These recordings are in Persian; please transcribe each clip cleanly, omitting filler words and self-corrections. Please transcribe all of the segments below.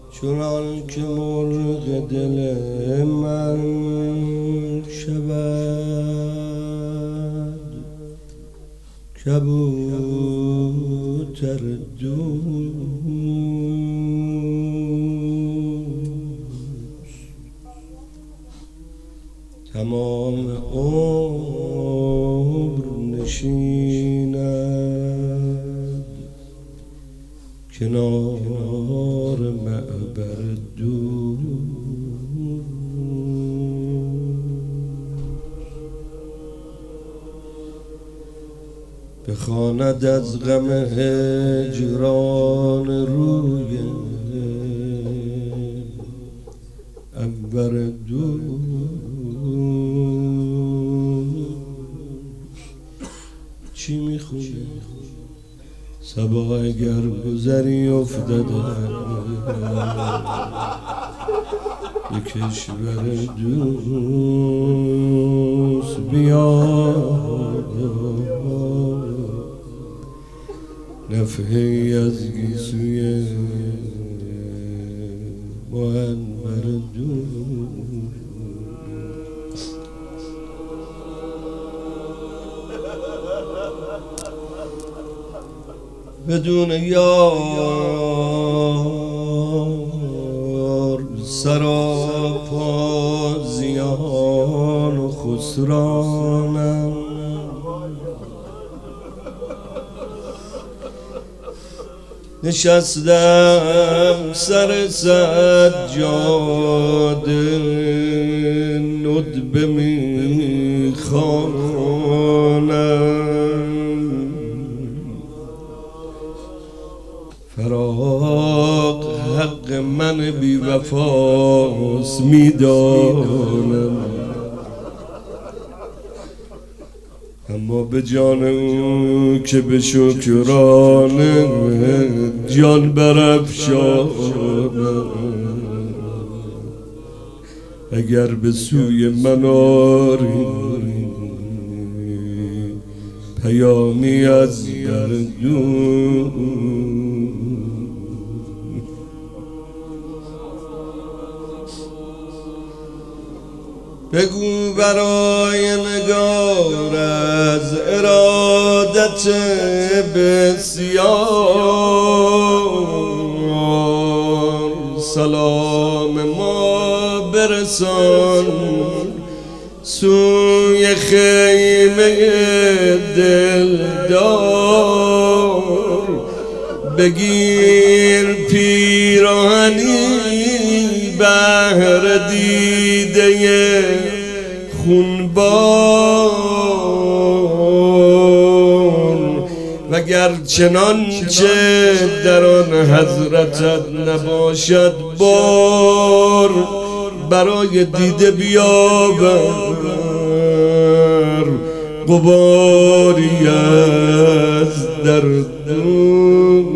چنان که مرغ دل من شود کبوتر دوست، تمام عمر نشیند کنار معبر دوست. بخواند از غم هجران روی عنبر دوست. چی میخونه صبا اگر گذری افتاده به کشور دوست بیا، نفحی از گیسوی معنبر دوست. بدون یار سراپا زیان و خسرانم، نشستم سر سجاده ندبه میخوانم، فراق حق من بی وفاست میدانم، اما به جان او که به شکران جان برافشانم، اگر به سوی من آری پیامی از در دور. بگو برای نگار از ارادت بسیار سلام ما برسان سوی خیمه دلدار، بگیر پیراهنی بهر دیده خونبار، وگر چنانچه در آن حضرتت نباشد بار، برای دیده بیاور غباری از در دور.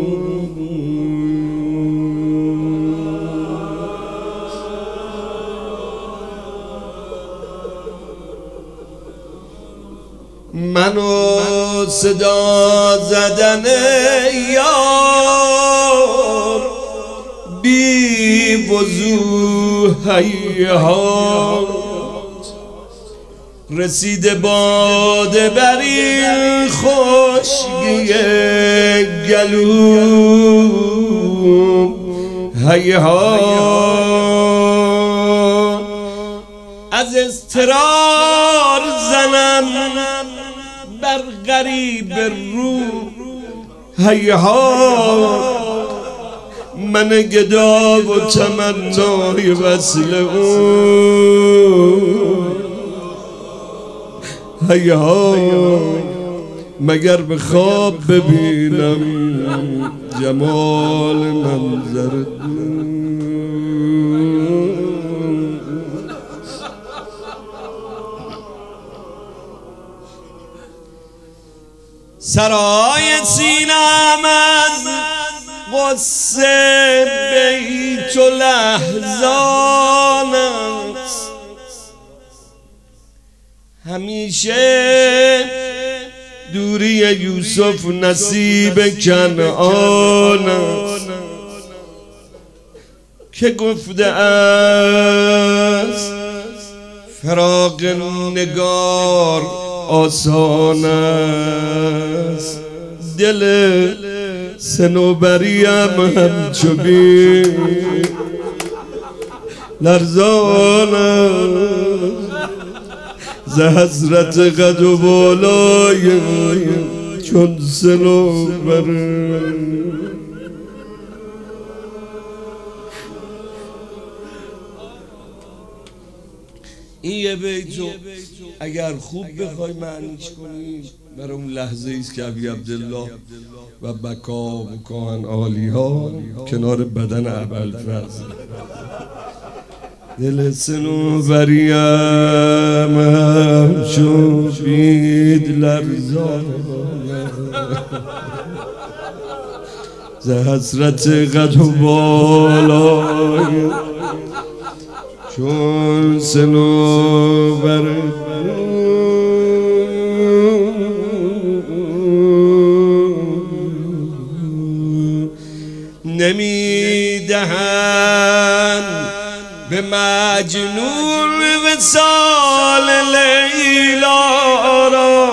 منو صدا زدن یار بی وضوح هیهات، رسیده باده بر این خشکی گلو هیهات، از اضطرار زنم بر غریب رو هیهات، من گدا و تمنای وصل اون هیهات، مگر به خواب ببینم جمال منظر دون. سرای سینم از قصه بیت و لحظان است، همیشه دوری یوسف نصیب کنعان است، که گفته است فراق نگار آسان است، دل صنوبریم همچو بید لرزان است، ز حسرت قد و بالای چون صنوبر. این یه بیتو اگر خوب بخوای معنیش کنی برای اون لحظه ایست که ابی عبدالله و بکا و کاهن عالی ها کنار بدن ابوالفضل، دل صنوبریم همچو بید لرزان، ز حسرت قد و بالای چون صنوبر. نمیدهند به مجنون وصال لیلا را،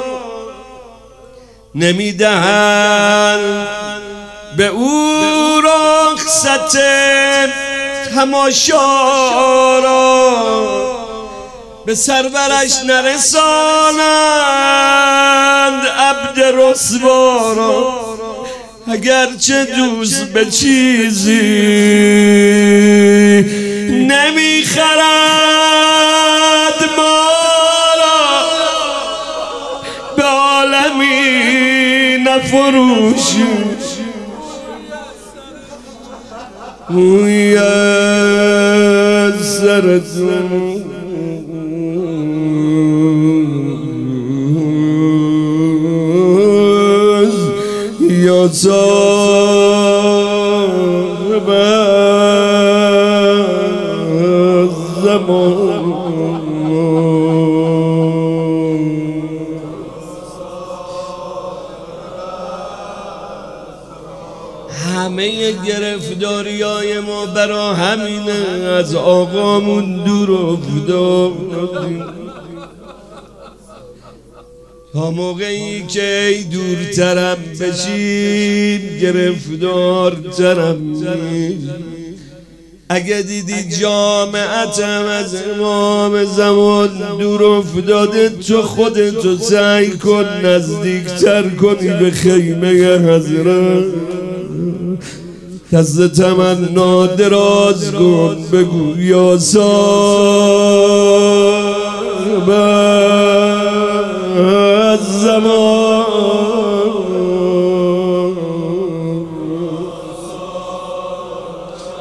نمیدهند به او رخصت تماشا را، به سرورش نرسانند عبد رسوا را، اگرچه دوست به چیزی نمیخرد ما را، به عالمی نفروشی موی از سرتون یا صاحب زمان. همه گرفتاریای ما برا همینه، از آقامون دور افتادیم تا موقعی که دورترم بشیم گرفتارترم میشیم. اگه دیدی جامعتم از امام زمان دور افتاده، تو خودتو سعی کن نزدیکتر کنی به خیمه حضرت، دست تمنا دراز کن، بگو یا صاحب الزمان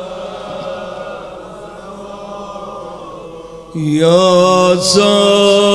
یا صاحب